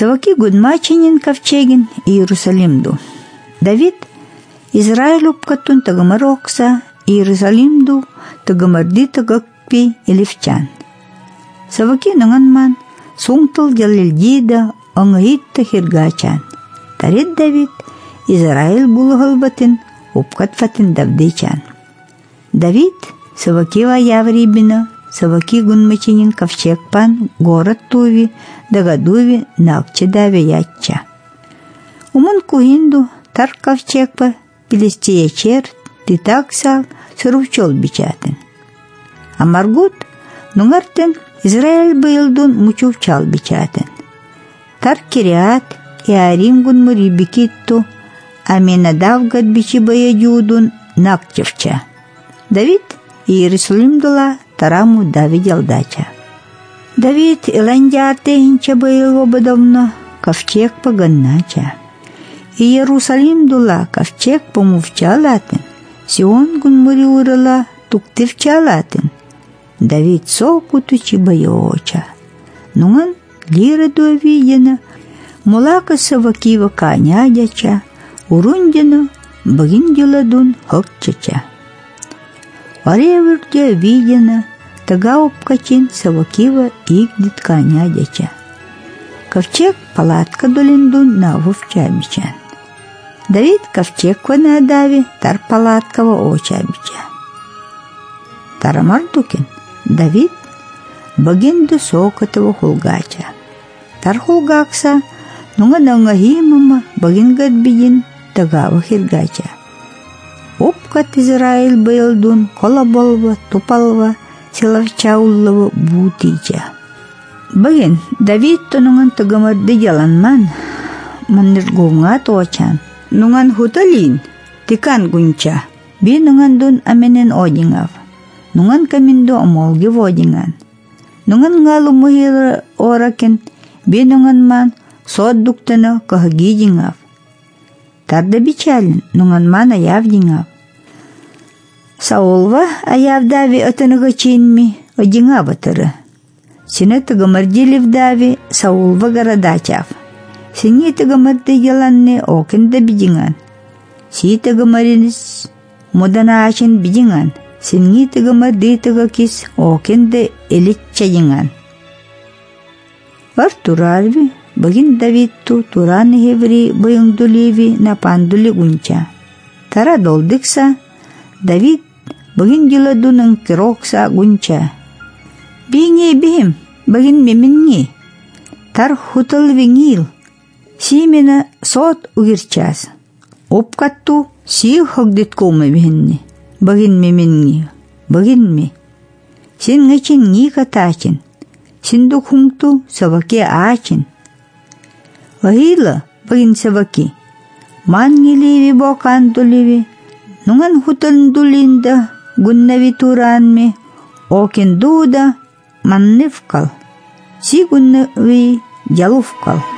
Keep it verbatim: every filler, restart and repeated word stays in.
Саваки гудмачинин ковчегин Иерусалимду. Давид Израиль упкатун тагамар окса Иерусалимду тагамарди тагакпи элифчан. Саваки нанганман сунтал ялилдида ангахитта хиргачан. Тарит Давид Израиль булгалбатин упкатфатин давдичан. Давид Савакива яврибина Саваки гунмачинин ковчегпан город туви дагадуви накчедаве ячча. Умун куинду тар ковчегпа пилестиячер титаксал сырувчол бичатын. А Маргут нунгартен Израиль быйлдун мучувчал бичатын. Тар Кириат и Арим гунмури бикитту Аминадав гад бичи баяджудун накчевча. Давид Иерусалимдула тараму Давидел дача. Давид иландяте инча было ободовно ковчег поганнача. Иерусалимдула ковчег помувчалатен, Сион гунмури урала туктивчалатен. Давид сокутучи байоча. Нунган лира дуавидена, мулака Савакива канядяча, урундина багиндюладун хокчача. Варевырдя видена, тага обкачин Савакива игдит канядяча. Ковчег палатка долиндун навувчабичан. Давид ковчег кванадави тар палаткава очабича. Тарамардукин Давид багинду сокатава хулгача. Тар хулгакса нунга нангахимама багингад бидин тагава хиргача. Опкат Израиль быйлдун колоболва, тупалва, силавчауллава бутича. Багин Давид то нунган тагамарды яланман, манниргунга точан. Нунган хуталин, тикан гунча, би нунган дун аменен одингав. Нунган каминду омолги водинган. Нунган галу мухир оракен, би нунган ман соддуктана кахагидингав. Тарда бичалин, нунган ман аявдингав. Саулва аявдави атанагачинми одингаватара. Сine тагамарди ливдави Саулва гарадачав. Сини тагамарди яланне окенда бидинган. Си тагамаринис муданаачен бидинган. Сини тагамарди тагакис окенда элитчадинган. Вар турарви багин Давидту туран хеври байыңдуливи напандули гунча. Тара долдикса Давид багин диладунын кирокса гунча. Бинги бихим багин меминги. Тар хутал вингил. Симена сот угирчас. Опкатту си хогдит коме бихинни. Багин меминги. Багин ми. Син ngaчин нги катачин. Синду хунгту Саваки ачин. Вахила багин Саваки. Мангиливи бокантуливи. Нунган хутандулинда гуннави туранми. Окин дуда маннивкал. Си гуннави ялувкал.